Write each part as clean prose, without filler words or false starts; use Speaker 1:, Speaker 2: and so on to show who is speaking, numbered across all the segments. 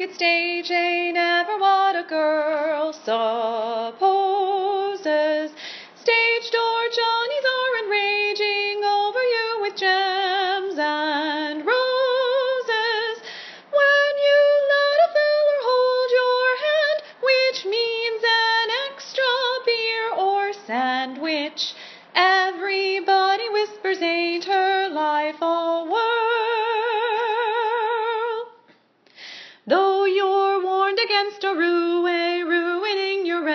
Speaker 1: wicked stage ain't ever what a girl supposes. Stage door Johnnies are enraging over you with gems and roses. When you let a feller hold your hand, which means an extra beer or sandwich, everybody whispers, ain't her life a whirl? Though you're warned against a ruining your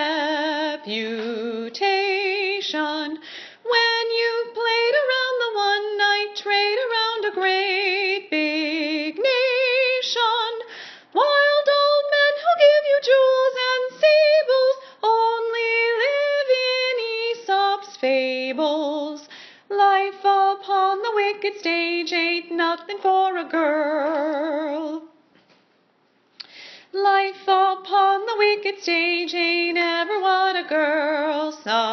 Speaker 1: reputation, when you've played around the one-night trade around a great big nation, wild old men who give you jewels and sables only live in Aesop's fables. Life upon the wicked stage ain't nothing for a girl. Life upon the wicked stage ain't ever what a girl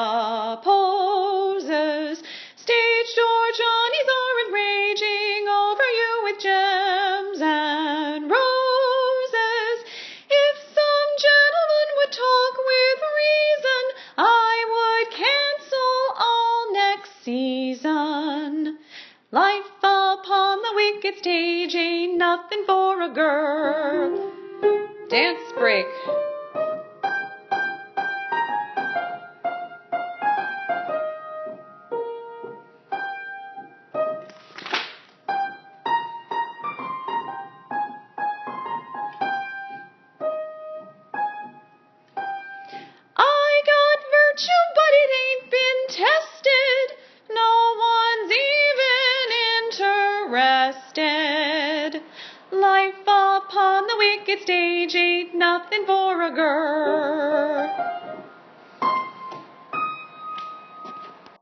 Speaker 1: supposes. Stage door Johnnies are enraging over you with gems and roses. If some gentleman would talk with reason, I would cancel all next season. Life upon the wicked stage ain't nothing for a girl. Dance break. I got virtue, but it ain't been tested. No one's even interested. Life upon the wicked stage ain't nothing for a girl.